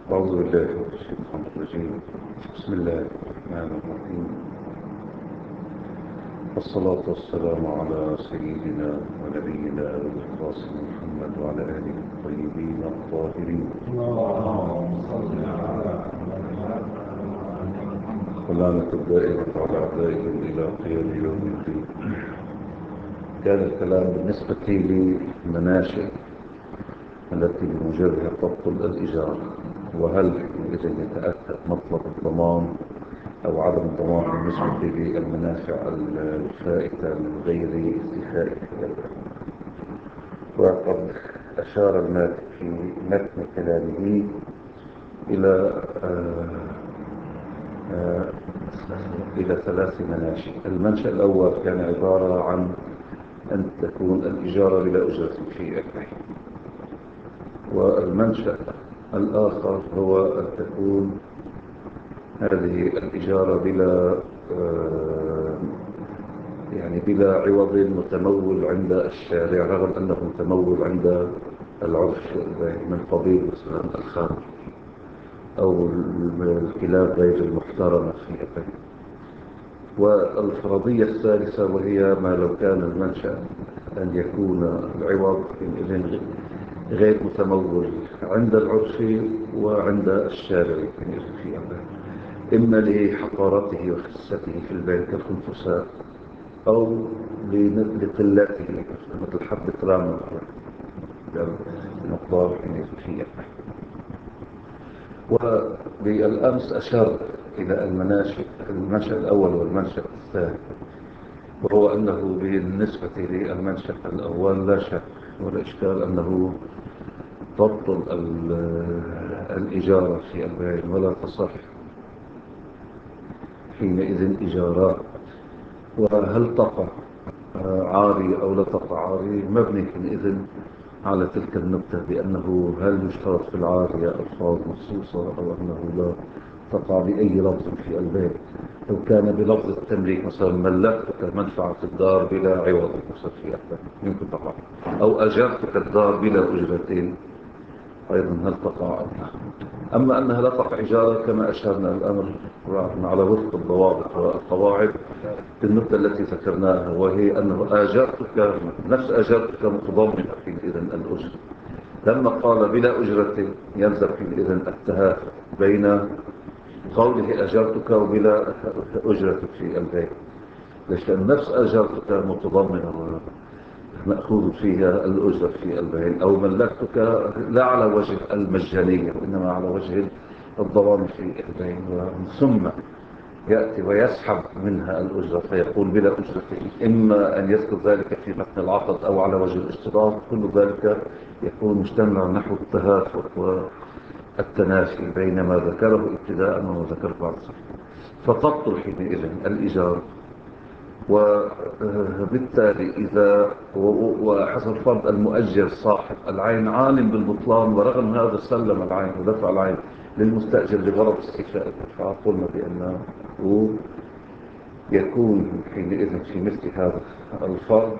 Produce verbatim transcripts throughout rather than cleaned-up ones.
أعوذ بالله من الشيطان الرجيم. بسم الله الرحمن الرحيم. والصلاة والسلام على سيدنا ونبينا أبي القاسم محمد وعلى آله الطيبين الطاهرين. اللهم صل على ولعنة الدائرة على أعدائهم إلى قيام يوم الدين. كان الكلام بالنسبة للمناشئ التي بموجبها تبطل الإجارة، وهل إذا يتأكد مطلب الضمان أو عدم الضمان بالنسبة للمنافع الفائتة من غير استيفاء. وقد أشار المالك في متن كلامه إلى آه آه إلى ثلاث مناشئ. المنشأ الأول كان عبارة عن أن تكون الإجارة بلا أجرة في البيع، والمنشأ الآخر هو أن تكون هذه الإجارة بلا آه يعني بلا عوض متمول عند الشارع، رغم أنه متمول عند العرف من قبيل مثلا الخمر أو الكلاب غير المحترمة في البيت. والفرضية الثالثة وهي ما لو كان المنشأ أن يكون العوض غير متمول عند العرف وعند الشارع في البيت، إما لحقارته وخسته في البيت كالخنفساء أو لقلته مثل حبة رامة المقدار في البيت. وبالأمس أشار إلى المناشئ المنشأ الأول والمنشأ الثاني، وهو أنه بالنسبة للمنشأ الأول لا شك ولا إشكال أنه تبطل الإجارة في البيع ولا تصح حينئذ إجارات. وهل تقع عاري أو لا تقع عاري مبني حينئذ على تلك النقطة، بأنه هل يشترط في العارية ألفاظ مخصوصة أو أنه لا تقع بأي لفظ في البيت. لو كان بلفظ التمليك مثلا ملكتك منفعة الدار بلا عوض مثلا في البيت يمكن تقع، أو أجرتك الدار بلا أجرتين أيضا هل تقع أم لا. أما أنها لا تقع إجارة كما أشرنا الأمر على وفق الضوابط والقواعد في النقطة التي ذكرناها، وهي أنه آجرتك نفس آجرتك متضمنة في إذن الأجر. لما قال بلا أجرة يلزم في إذن التهافت بين قوله أجرتك وبلا أجرة في البيت، لأن نفس أجرتك متضمنة مأخوذ فيها الأجرة في البيت، أو ملكتك لا على وجه المجانية وإنما على وجه الضمان في البيت، ثم يأتي ويسحب منها الأجرة فيقول بلا أجرة، إما أن يذكر ذلك في متن العقد أو على وجه الاشتراط، كل ذلك يكون مجتمع نحو التهافت والتنافي بين ما ذكره ابتداء وما ذكره بعد ذلك، فتبطل حينئذ الإجارة. وبالتالي إذا وحسب فرض المؤجر صاحب العين عالم بالبطلان، ورغم هذا سلم العين ودفع العين للمستأجر لغرض استيفاء الدفع، قلنا بأنه يكون حينئذ في مثل هذا الفرض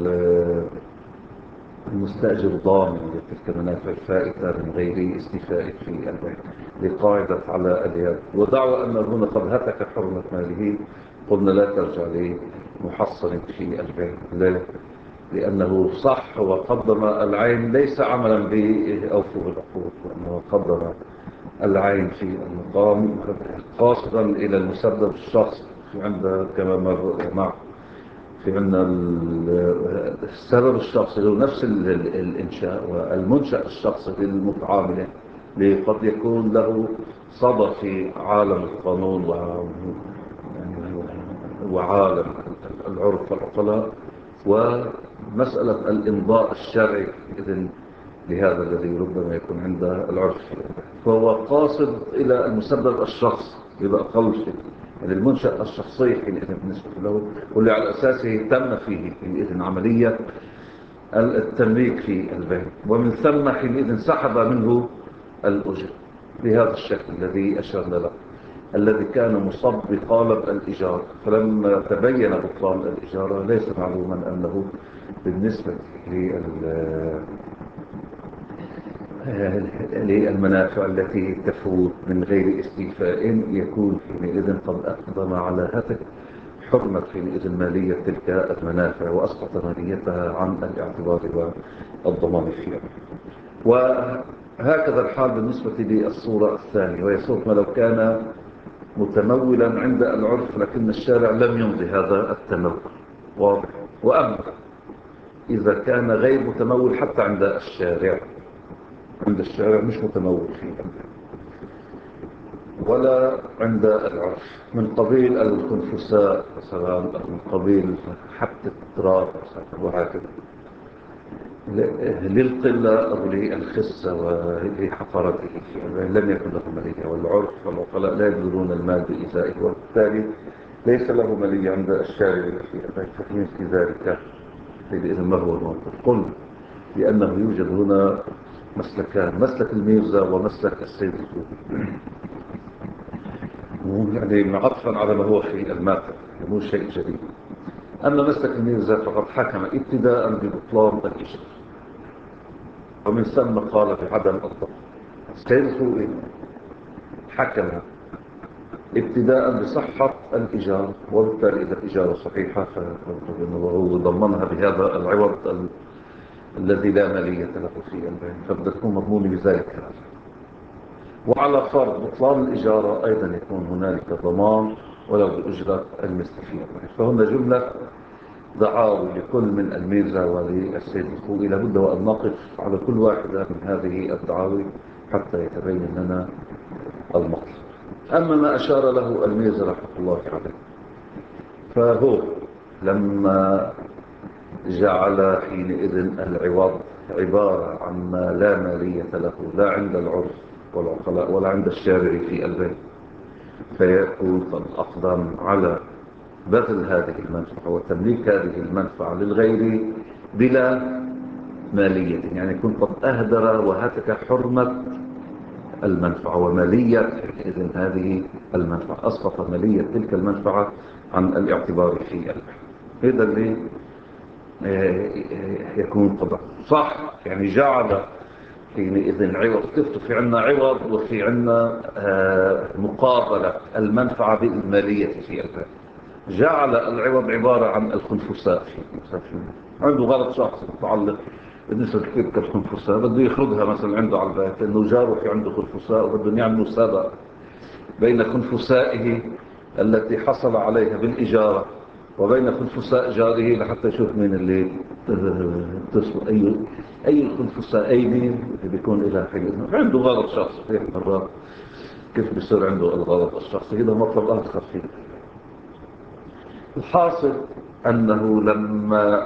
المستأجر ضامن لتلك المنافع الفائتة من غير استيفاء في البيع لقاعدة على اليد. ودعوى أن هنا قد هتك حرمة ماله، قلنا لا ترجع لمحصن في البيع. ليه؟ لأنه صح وقدم العين ليس عملا بأوفو العقود، وأنه قدم العين في المقام قاصدا إلى المسبب الشخصي عند كما مر معه في عندنا السبب الشخصي له نفس الإنشاء، والمنشأ الشخصي للمتعاملة قد يكون له صدى في عالم القانون وعالم العرف والعقلاء، ومسألة الإمضاء الشرعي إذن لهذا الذي ربما يكون عند العرف، فهو قاصد إلى المسبب الشخصي إلى أقل شيء، يعني المنشأ الشخصي حينئذ بالنسبة له، واللي على أساسه تم فيه حينئذ عملية التمليك في البيت، ومن ثم حينئذ سحب منه الأجر بهذا الشكل الذي أشرنا له، الذي كان مصب بقالب الإجارة. فلما تبين بطلان الإجارة ليس معلوما أنه بالنسبة للمنافع التي تفوت من غير استيفاء، يكون حينئذ قد أقدم على هتك حرمة حينئذ مالية تلك المنافع، وأسقط ماليتها عن الاعتبار والضمان فيها. وهكذا الحال بالنسبة للصورة الثانية، وهي صورة ما لو كان متمولا عند العرف لكن الشارع لم يمضي هذا التمول، واضح. وأما إذا كان غير متمول حتى عند الشارع، عند الشارع مش متمول فيه ولا عند العرف، من قبيل الخنفساء مثلا، من قبيل حبة التراب مثلا، وهكذا للقلة أو للخسة ولحقارته، لم يكن له مالية. والعرف والعقلاء لا يبذلون المال بإزائه، وبالتالي ليس له مالية عند الشارع في مثل ذلك. بإذن ما هو الموقف؟ قل لأنه يوجد هنا مسلكان، مسلك الميرزا ومسلك السيد الزوبي، يعني عطفا على ما هو في الماثل، مو شيء جديد. أما مسلك الميرزا فقد حكم ابتداء ببطلان الإجراء، ومن ثم قال بعدم الضبط. السيد الزوبي حكم ابتداء بصحة الإجارة، وبالتالي إذا الإجارة صحيحة فهو ضمنها بهذا العوض الذي لا مالية له فيه، فبدأ تكون مضمون بذلك. وعلى فرض بطلان الإجارة أيضا يكون هنالك ضمان ولو بأجرة المثل فيه. فهنا جملة دعاوي لكل من الميرزا وللسيد الخوئي، لابد وأن نقف على كل واحدة من هذه الدعاوي حتى يتبين لنا المطلب. أما ما أشار له الميرزا رحمه الله عليه، فهو لما جعل حينئذ العوض عبارة عن ما لا مالية له لا عند العرف والعقلاء ولا عند الشارع في البيت، فيكون قد أقدم على بذل هذه المنفعة وتمليك هذه المنفعة للغير بلا مالية، يعني يكون قد أهدر وهتك حرمة المنفعة ومالية إذن هذه المنفعة، أسقط مالية تلك المنفعة عن الاعتبار في البيت. هذا اللي يكون طبعا صح، يعني جعل حينئذ عوض. كيف في عنا عوض وفي عنا مقابلة المنفعة بالمالية في البيت. جعل العوض عبارة عن الخنفساء، عنده غلط شخص متعلق بالنسبة لتلك الخنفساء، بده يخرجها مثلا عنده على البيت انه جاره في عنده خنفساء، وبده يعمل مسابقة بين خنفسائه التي حصل عليها بالإجارة وبين خنفساء جاره لحتى يشوف مين اللي تصل أي أي الخنفسائين اللي بيكون إلى حين. عنده غلط شخصي في مرات، كيف بيصير عنده الغلط الشخصي؟ هذا مطلب آخر فيه. الحاصل أنه لما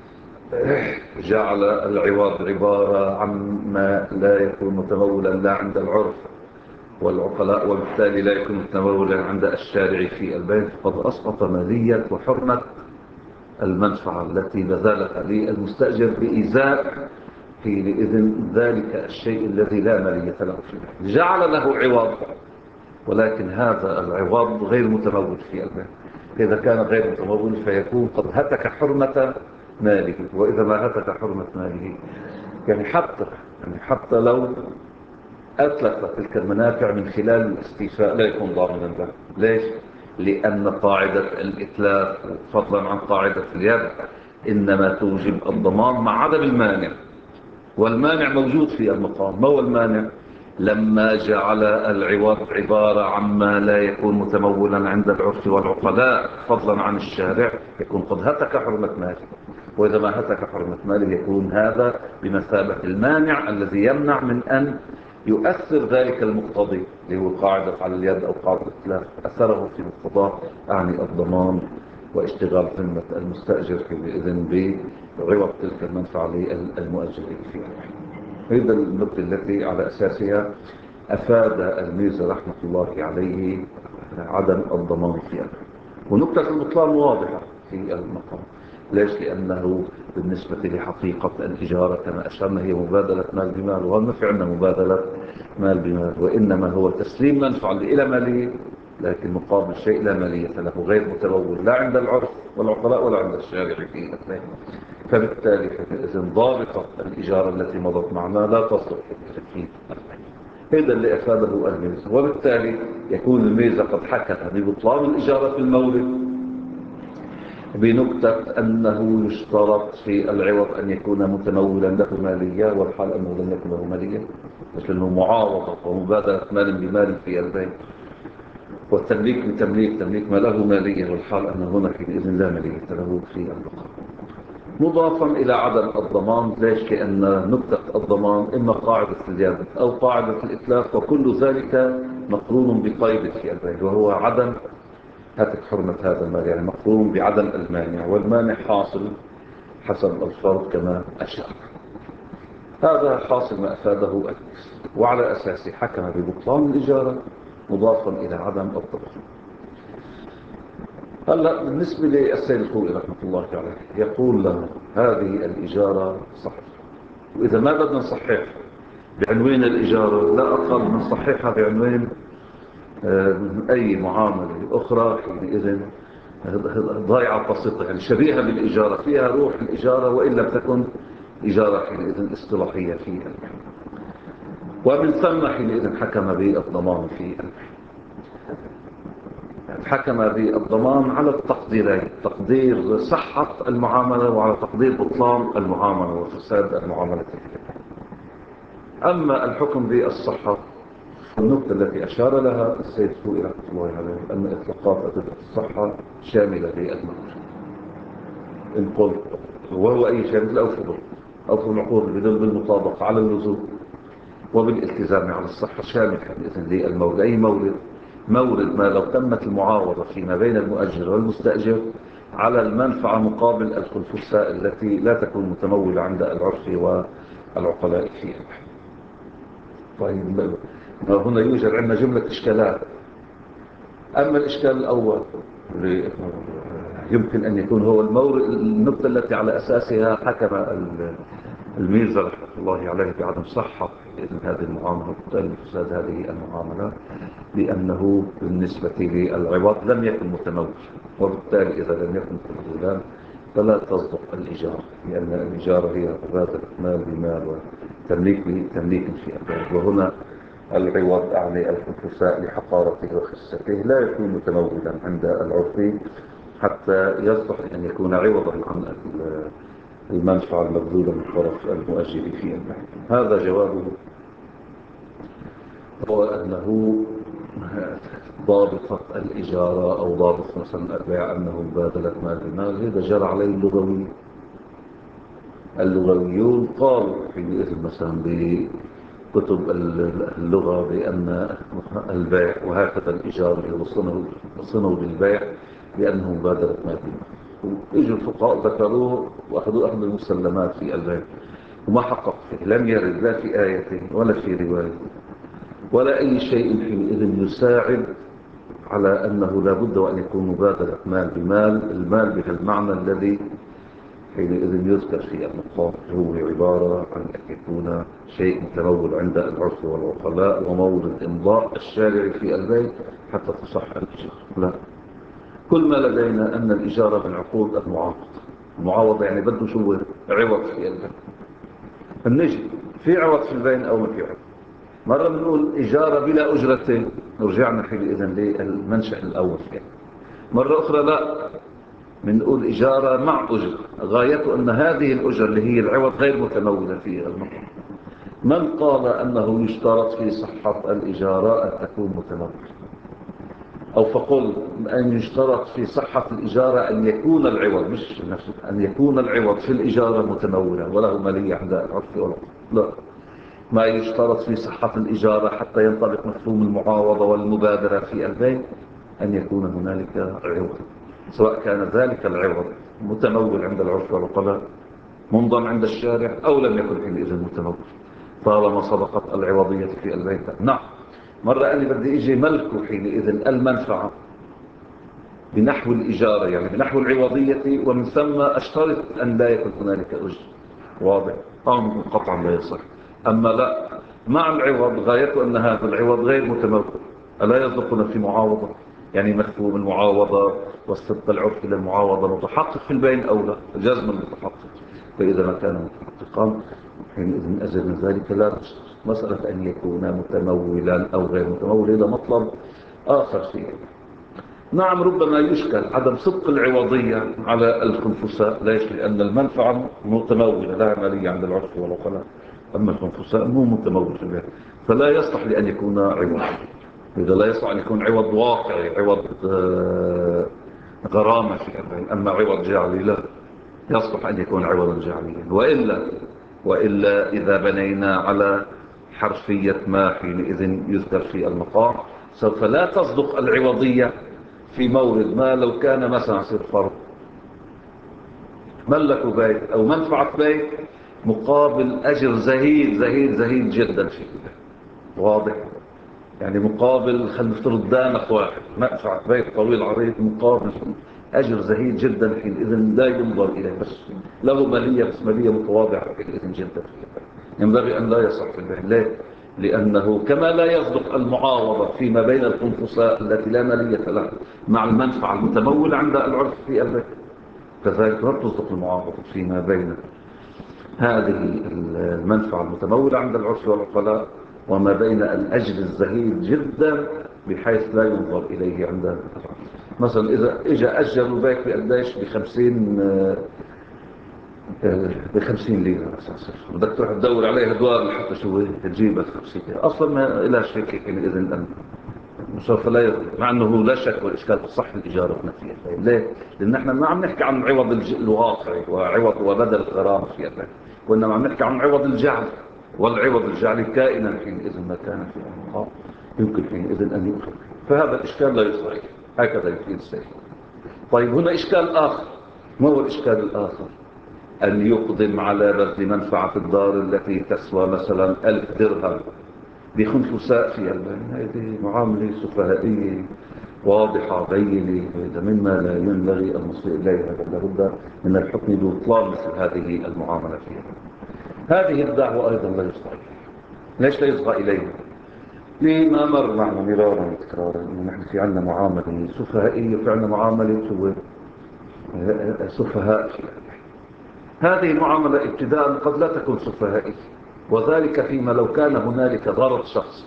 جعل العوض عبارة عن ما لا يكون متمولا لا عند العرف والعقلاء وبالتالي لا يكون متمولا عند الشارع في البيت، قد أسقط مالية وحرمة المنفعة التي بذلها للمستأجر بإزاء حينئذ ذلك الشيء الذي لا مالية له فيه. جعل له عوض، ولكن هذا العوض غير متمول في البيت. إذا كان غير متمول فيكون قد هتك حرمة ماله، وإذا ما هتك حرمة ماله يعني حتى يعني حتى لو أتلف تلك المنافع من خلال الاستيفاء لا يكون ضامنا له. ليش؟ لأن قاعدة الإتلاف فضلا عن قاعدة اليد إنما توجب الضمان مع عدم المانع، والمانع موجود في المقام. ما هو المانع؟ لما جعل العوض عبارة عما لا يكون متمولا عند العرف والعقلاء فضلا عن الشارع يكون قد هتك حرمة ماله، وإذا ما هتك حرمة ماله يكون هذا بمثابة المانع الذي يمنع من أن يؤثر ذلك المقتضي اللي هو قاعدة على اليد أو قاعدة الإتلاف أثره في مقتضاه، أعني الضمان واشتغال ذمة المستأجر بإذن بعوض تلك المنفعة للمؤجرين فيها. هذا النقطة التي على أساسها أفاد الميرزا رحمة الله عليه عدم الضمان فيها. ونقطة البطلان واضحة في المقام. ليش؟ لأنه بالنسبة لحقيقة الإجارة كما أشرنا هي مبادلة مال بمال، وهم في عندنا مبادلة مال بمال، وإنما هو تسليم منفعة إلى مالية لكن مقابل شيء لا مالية له، غير متمول لا عند العرف والعقلاء ولا عند الشارع في الاثنين. فبالتالي إذن ضابطة الإجارة التي مضت معنا لا تصدق في هذا اللي أفاده الميزة. وبالتالي يكون الميزة قد حكم ببطلان الإجارة في المورد بنكتة أنه يشترط في العوض أن يكون متمولا له مالية، والحال أنه لم يكن له مالية، لأنه معاوضة ومبادلة مال بمال في البيت، والتمليك بتمليك تمليك ما له مالية، والحال أنه هنا بإذن لا مالية له في البقاء. مضافا إلى عدم الضمان. ليش؟ لأن نكتة الضمان إما قاعدة الزيادة أو قاعدة الإتلاف، وكل ذلك مقرون بقيد في البيت، وهو عدم هتك حرمة هذا المال، يعني مقرون بعدم المانع، والمانع حاصل حسب الفرض كما أشار. هذا حاصل ما أفاده الميزة، وعلى أساسه حكم ببطلان الإجارة مضافا إلى عدم الضمان. هلا بالنسبة للسيد الخوئي رحمة الله عليه يقول له هذه الإجارة صحيحة، وإذا ما بدنا نصححها بعنوان الإجارة لا أقل من صححها بعنوان أي معاملة أخرى حينئذ ضايعة بسيطة، يعني شبيهة بالإجارة، فيها روح الإجارة وإن لم تكن إجارة حينئذ اصطلاحية فيها. ومن ثم حينئذ حكم بالضمان في حكم بالضمان على التقديرين: تقدير صحة المعاملة وعلى تقدير بطلان المعاملة وفساد المعاملة. أما الحكم بالصحة، النقطة التي أشار لها السيد الخوئي رحمة الله عليه أن إطلاقات أدلة الصحة شاملة للمعاملة. إن قلت وهو أي شيء مثل أوفر أوفر العقود بدل بالمطابقة على اللزوم وبالالتزام على الصحة شامل بإذن لي المولد. أي مولد مورد ما لو تمت المعاوضة فيما بين المؤجر والمستأجر على المنفعة مقابل الخلفساء التي لا تكون متمولة عند العرف والعقلاء فيها. طيب هنا يوجد عندنا جملة إشكالات. أما الإشكال الأول يمكن أن يكون هو المورد، النقطة التي على أساسها حكم الميزة رحمة الله عليه بعدم صحة بإذن هذه المعاملة وبالتالي فساد هذه المعاملة، لأنه بالنسبة للعوض لم يكن متمول، وبالتالي إذا لم يكن متمولا فلا تصدق الإجارة، لأن الإجارة هي مبادلة مال بمال وتمليك بتمليك في أبواب. وهنا العوض أعني الخلفساء لحقارته وخسته لا يكون متمولا عند العرف حتى يصلح أن يكون عوضا عن المنفعة المبذولة من طرف المؤجر في المحل. هذا جوابه، هو أنه ضابطة الإجارة أو ضابط مثلا البيع أنه مبادلة مال بمال، هذا جرى عليه اللغوي. اللغويون قالوا حينئذ مثلا بكتب اللغة بأن البيع وهكذا الإجارة وصنوا بالبيع لأنه مبادلة مال بمال. وإجوا الفقهاء ذكروه وأخذوا أخذ المسلمات في البيع وما حقق فيه، لم يرد لا في آية ولا في رواية ولا أي شيء حينئذ يساعد على أنه لا بد وأن يكون مبادلة مال بمال، المال بهالمعنى الذي حينئذ يذكر في المقام، هو عبارة عن أن يكون شيء متمول عند العرف والعقلاء ومورد إمضاء الشارع في البيت حتى تصح الإجارة. لا، كل ما لدينا أن الإجارة من عقود المعاوضة. المعاوضة يعني بده شو عوض في البيت، النجم في عوض في البين أو ما في عوض. مرة بنقول إجارة بلا أجرة، رجعنا حينئذ للمنشأ الأول فيه. مرة أخرى لا، بنقول إجارة مع أجرة، غايته أن هذه الأجرة اللي هي العوض غير متمولة في المقام. من قال أنه يشترط في صحة الإجارة أن تكون متمولة، أو فقل أن يشترط في صحة الإجارة أن يكون العوض، مش نفسه، أن يكون العوض في الإجارة متمولا وله مالية عند العرف والعقل. لا، ما يشترط في صحة الإجارة حتى ينطبق مفهوم المعاوضة والمبادرة في البيع أن يكون هنالك عوض، سواء كان ذلك العوض متمول عند العرف والعقلاء منضم عند الشارع أو لم يكن حينئذ متمول، طالما سبقت العوضية في البيع. نعم، مرة أني بدي إجي ملكه حينئذ المنفعة بنحو الإجارة، يعني بنحو العوضية، ومن ثم أشترط أن لا يكون هنالك أجر. واضح؟ أم قطعا لا يصح. أما لا، مع العوض غايته أن هذا العوض غير متمول، ألا يصدقنا في معاوضة؟ يعني مفهوم المعاوضة والصدق العرفي للمعاوضة متحقق في البين أو لا؟ جزما متحقق. فإذا ما كان متحققا حينئذ أجل من ذلك لا تشترط. مسألة أن يكون متمولا أو غير متمول إلى مطلب آخر فيه. نعم، ربما يشكل عدم صدق العوضية على الخنفساء، ليش؟ لأن المنفعة متمولة لا عملية عند العرف والعقلاء، أما الخنفساء مو متمول فيها، فلا يصلح لأن يكون عوض. إذا لا يصلح أن يكون عوض واقعي، عوض آه غرامة في أبعين. أما عوض جعلي لا يصلح أن يكون عوضا جعليا. وإلا وإلا إذا بنينا على حرفية ما حينئذ يذكر في المقام سوف لا تصدق العوضية في مورد ما. لو كان مثلا سير فرض ملكوا بيت أو منفعة بيت مقابل أجر زهيد زهيد زهيد جدا فيه، واضح؟ يعني مقابل خلينا نفترض دانق واحد منفعة بيت طويل عريض مقابل أجر زهيد جدا، حينئذ لا ينظر إليه، بس له مالية، بس مالية متواضعة حينئذ جدا. ينبغي أن لا يصح في البيع. ليه؟ لأنه كما لا يصدق المعاوضة فيما بين الخنفساء التي لا مالية لها مع المنفعة المتمولة عند العرف في البيع، كذلك لا تصدق المعاوضة فيما بين هذه المنفعة المتمولة عند العرف والعقلاء وما بين الأجر الزهيد جدا بحيث لا ينظر إليه عند العرف. مثلا إذا إجا أجروا بيت بقديش بخمسين بخمسين ليرة أساسا، بدك تروح تدور عليها دوار لحتى شو تجيبها خمسين ليرة، أصلا ما إلهش فيك حينئذ أن سوف لا يضر، مع أنه لا شك والإشكال صح الإجارة بنفسها. ليه؟ لأن احنا ما عم نحكي عن عوض الواقعي وعوض وبدل الغرام في الله، وإنما عم نحكي عن عوض الجعل، والعوض الجعل كائنا حينئذ ما كان في المقام يمكن حينئذ أن يؤخذ. فهذا الإشكال لا يصحيح، هكذا يفيد السيد. طيب هنا إشكال آخر. ما هو الإشكال الآخر؟ أن يقدم على بذل منفعة الدار التي تسوى مثلا ألف درهم بخنفساء في البين. هذه معاملة سفهائية واضحة بينة، وإذا مما لا ينبغي المصير إليها، لابد من الحكم ببطلان مثل هذه المعاملة فيها. هذه الدعوة أيضا لا يصغى. ليش لا يصغى إليها؟ لما مر معنا مرارا وتكرارا إنه نحن في عنا معاملة سفهائية وفي عنا معاملة سفهاء في البين. هذه المعاملة ابتداء قد لا تكون سفهائية، وذلك فيما لو كان هنالك غرض شخص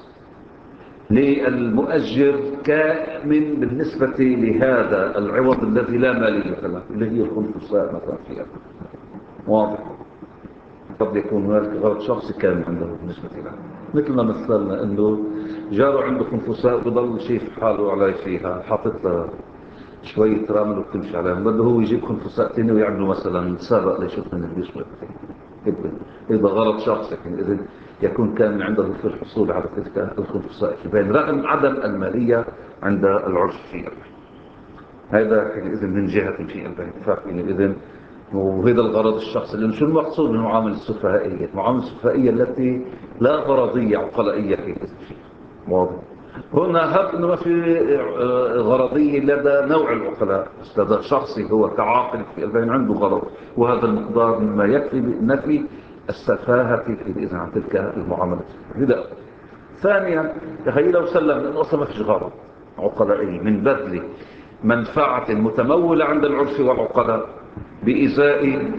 للمؤجر كامن بالنسبة لهذا العوض الذي لا مالية له، اللي هي الخنفساء مثلا فيها. واضح؟ قد يكون هنالك غرض شخصي كامن عنده بالنسبة له، مثل ما مثلنا انه جاره عنده خنفساء وبضل شيء في حاله عليه فيها، حاطط له شوية رامل وبتمشي عليهم، بده هو يجيب خنفساء تاني ويعملوا مثلا سابق ليشوف من اللي يشبه فيه. إذا غرض شخص إذن يكون كان عنده في الحصول على تلك الخنفساء في البين رغم عدم المالية عند العرف في البين. هذا حينئذ من جهة في البين. فحينئذ وهذا الغرض الشخصي، لأن شو المقصود من المعاملة السفهائية؟ المعاملة السفهائية التي لا غرضية عقلائية حينئذ فيها. واضح؟ هنا هب انه ما في غرضية لدى نوع العقلاء، بس لدى شخصي هو كعاقل في البين عنده غرض، وهذا المقدار مما يكفي نفي السفاهة في الإذن عن تلك المعاملة. هذا ثانيا، تخيل لو سلم لأنه أصلا ما فيش غرض عقلائي من بذل منفعة متمولة عند العرف والعقلاء بإزاء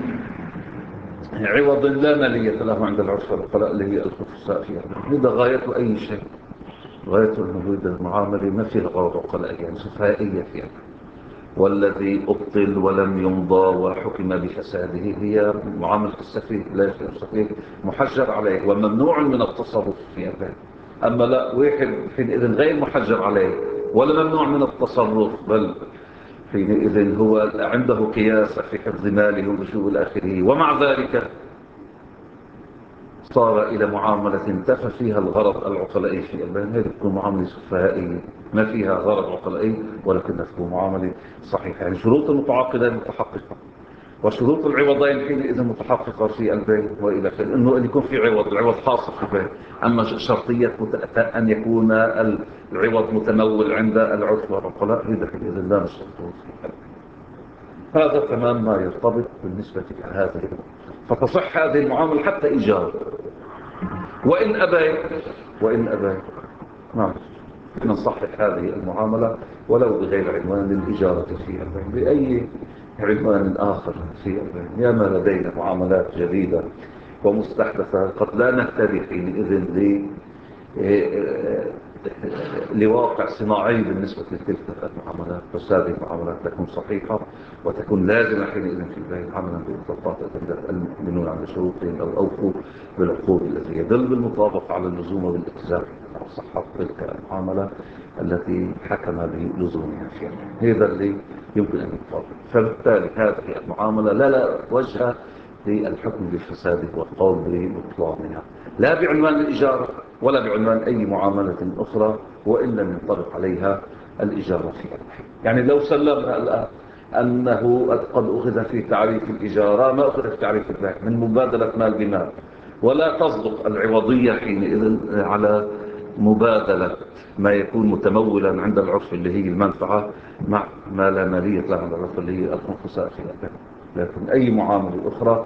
عوض لا مالية له عند العرف والعقلاء اللي هي الخنفساء فيها. هذا غاية أي شيء، غاية أنه هذا المعاملة ما فيها غرض عقلائي، يعني سفهائية فيها. والذي أبطل ولم يمضى وحكم بفساده هي معاملة السفيه. لا يصير السفيه محجر عليه وممنوع من التصرف في أبيه. أما لا، واحد حينئذ غير محجر عليه ولا ممنوع من التصرف، بل حينئذ هو عنده قياس في حفظ ماله وشو الآخره، ومع ذلك صار إلى معاملة انتفى فيها الغرض العقلائي في البين. هذه تكون معاملة سفهائية ما فيها غرض عقلائي، ولكنها تكون معاملة صحيحة. يعني شروط المتعاقدين متحققة، وشروط العوضين حينئذ متحققة في البين وإلى آخره. إنه أن يكون في عوض، العوض حاصل في البين. أما شرطية أن يكون العوض متمول عند العرف والعقلاء هذا حينئذ لا نشترطه في البين. هذا تمام ما يرتبط بالنسبة لهذه، فتصح هذه المعاملة حتى إيجار وإن أبيت وإن أبيت. نعم. نصحح هذه المعاملة ولو بغير عنوان الإجارة في البيت، بأي عنوان آخر في البيت. يا ما لدينا معاملات جديدة ومستحدثة قد لا نهتدي حينئذ ل لواقع صناعي بالنسبة لتلك المعاملات، بس هذه المعاملات تكون صحيحة وتكون لازمة حينئذ في البيت عملا بإطلاقات أدلة المؤمنون على شروطهم أو أوفوا بالعقود التي يدل بالمطابقة على اللزوم والالتزام صحة تلك المعاملة التي حكم بلزومها فيها. هذا اللي يمكن أن يطابق. فبالتالي هذه المعاملة لا لا وجه للحكم بالفساد والقول ببطلانها، لا بعنوان الإجارة ولا بعنوان أي معاملة أخرى، وإن لم ينطبق عليها الإجارة فيها. يعني لو سلمنا الآن أنه قد أخذ في تعريف الإجارة ما أخذ في تعريف البيع من مبادلة مال بمال، ولا تصدق العوضية حينئذ على مبادلة ما يكون متمولا عند العرف اللي هي المنفعة مع ما لا مالية لها عند العرف اللي هي الخصوصات في البيع. لكن أي معاملة أخرى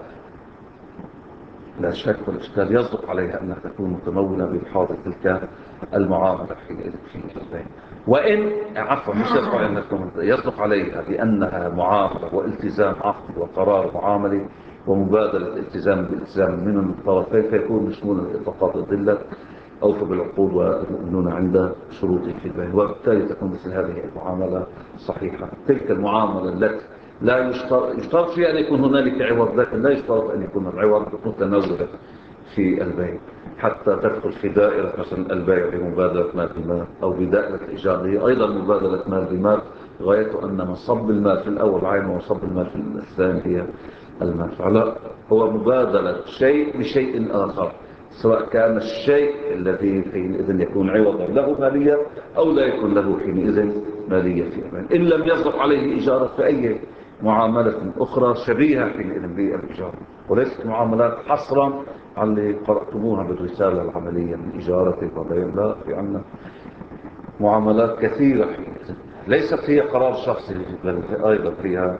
لا شك والإشكال يصدق عليها أنها تكون متمولة بإحاطة تلك المعاملة في البيع، وإن عفوا مش يصدق عليها أنها يصدق عليها بأنها معاملة والتزام عقد وقرار معاملي ومبادلة التزام بالالتزام من الطرفين، فيكون مشمولا لإطلاقات الذلة أوفى بالعقود والمؤمنون عند شروطه في البيع، وبالتالي تكون مثل هذه المعاملة صحيحة. تلك المعاملة التي لا يشترط, يشترط فيها أن يكون هنالك عوض، لكن لا يشترط أن يكون العوض متنزلا في البيع حتى تدخل في دائرة مثلا البيع بمبادلة مال بمال أو بدائرة الإيجار هي أيضا مبادلة مال بمال، غايته أن مصب المال في الأول عين ومصب المال في الثاني هي المنفعة. لا، هو مبادلة شيء بشيء آخر، سواء كان الشيء الذي حينئذ يكون عوضا له مالية أو لا يكون له حينئذ مالية في أمان، إن لم يصدق عليه إجارة فأي معاملة أخرى شبيهة حينئذ بالإجارة، وليست معاملات حصرا على اللي قرأتموها بالرسالة العملية من إجارة القضية. لا، في عنا معاملات كثيرة حينئذ ليست هي قرار شخصي، بل أيضا فيها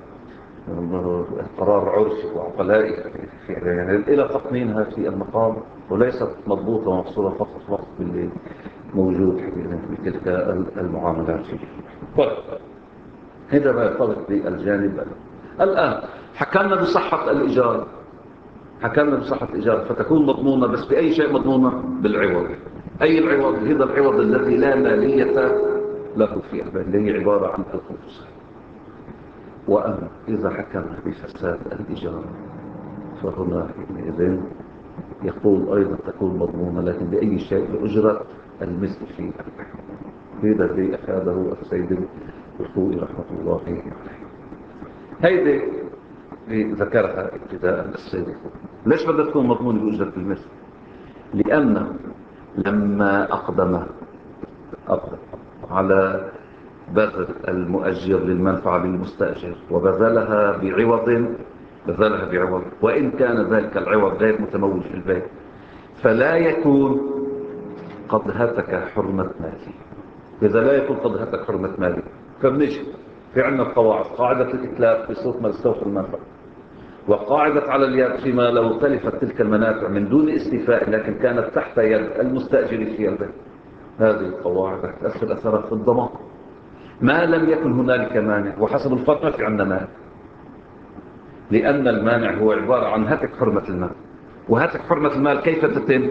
قرار عرفي وعقلائي يعني إلى تقنينها في المقام، وليست مضبوطة ومحصولة فقط فقط باللي موجود في تلك المعاملات. طيب، هذا ما يرتبط بالجانب. الآن حكمنا بصحة الإيجار، حكمنا بصحة الإيجار فتكون مضمونة، بس بأي شيء مضمونة؟ بالعوض. أي العوض؟ هذا العوض الذي لا مالية له فيه، بل هي عبارة عن الخصوص. وأما إذا حكمنا بفساد الإيجار فهنا حينئذ يقول أيضا تكون مضمونة لكن بأي شيء بأجرة المثل فيه. هذا الذي أخذه السيد الخوئي رحمة الله عليه، هيدي ذكرها ابتداء السيد الخوئي. ليش بدها تكون مضمونة بأجرة المثل؟ لأنه لما أقدم أقدم على بذل المؤجر للمنفعة للمستأجر وبذلها بعوض بذلها بعوض وإن كان ذلك العوض غير متمول في البيت، فلا يكون قد هتك حرمة مالي. إذا لا يكون قد هتك حرمة مالي فبنجي في عندنا القواعد، قاعدة الإتلاف في صوت ما استوفى المنفعة، وقاعدة على اليد فيما لو تلفت تلك المنافع من دون استيفاء لكن كانت تحت يد المستأجر في البيت. هذه القواعد تأثر أثرها في الضمان ما لم يكن هنالك مانع، وحسب الفترة في عندنا مانع، لأن المانع هو عبارة عن هتك حرمة المال. وهتك حرمة المال كيف تتم؟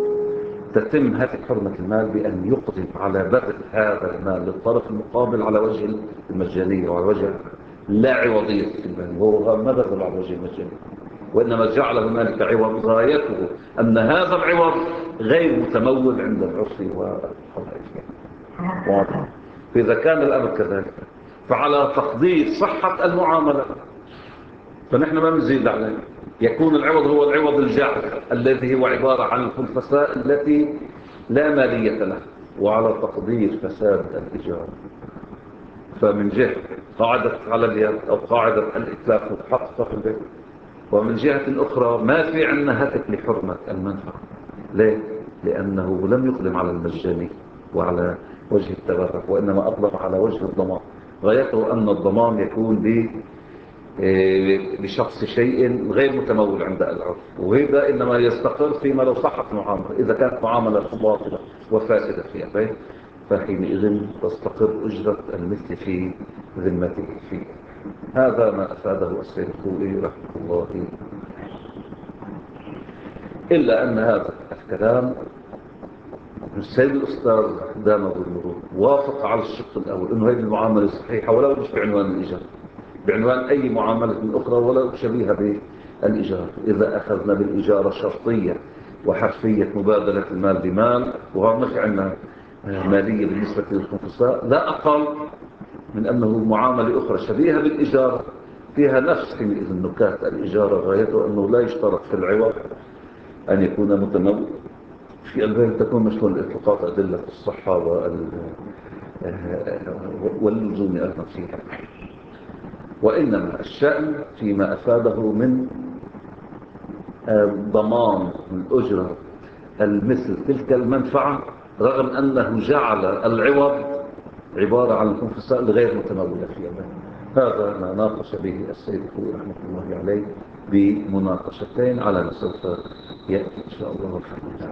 تتم هتك حرمة المال بأن يقدم على بذل هذا المال للطرف المقابل على وجه المجانية وعلى وجه لا عوضية في المال، هو ما بذل على وجه المجانية وإنما جعل هنالك عوض غايته أن هذا العوض غير متمول عند العرف والحلائف. واضح؟ فإذا كان الأمر كذلك فعلى تقدير صحة المعاملة فنحن ما بنزيد عليه، يكون العوض هو العوض الجعل الذي هو عبارة عن الخنفساء التي لا مالية له، وعلى تقدير فساد الإيجار. فمن جهة قاعدة على اليد أو قاعدة الإتلاف متحققة في البيت، ومن جهة أخرى ما في عندنا هتك لحرمة المنفعة. ليه؟ لأنه لم يقدم على المجاني وعلى وجه التبرع، وإنما أقدم على وجه الضمان، غايته أن الضمان يكون ب بشخص شيء غير متمول عند العرف، وهذا إنما يستقر فيما لو صحت المعاملة. إذا كانت معاملة باطلة وفاسدة في البيت فحينئذ تستقر أجرة المثل في ذمته فيه. هذا ما أفاده السيد الخوئي رحمه الله. إلا أن هذا الكلام السيد الأستاذ دام ظلمه وافق على الشق الأول أنه هذه المعاملة صحيحة، ولو مش بعنوان الإيجار، بعنوان أي معاملة أخرى ولو شبيهة بالإيجار. إذا أخذنا بالإجارة شرطية وحرفية مبادلة المال بمال، وهذا ما في عندنا مالية بالنسبة للخنفساء، لا أقل من أنه معاملة أخرى شبيهة بالإجارة فيها نفس حينئذ النكات. الإجارة غايته أنه لا يشترط في العوض أن يكون متنوع، في البيت تكون مشمول إطلاقات أدلة الصحة واللزوم أيضا فيها. وإنما الشأن فيما أفاده من ضمان الأجرة المثل تلك المنفعة، رغم أنه جعل العوض عبارة عن الخنفساء الغير متمولة فيها. هذا ما ناقش به السيد الخوئي رحمه الله عليه بمناقشتين على ما سوف يأتي إن شاء الله.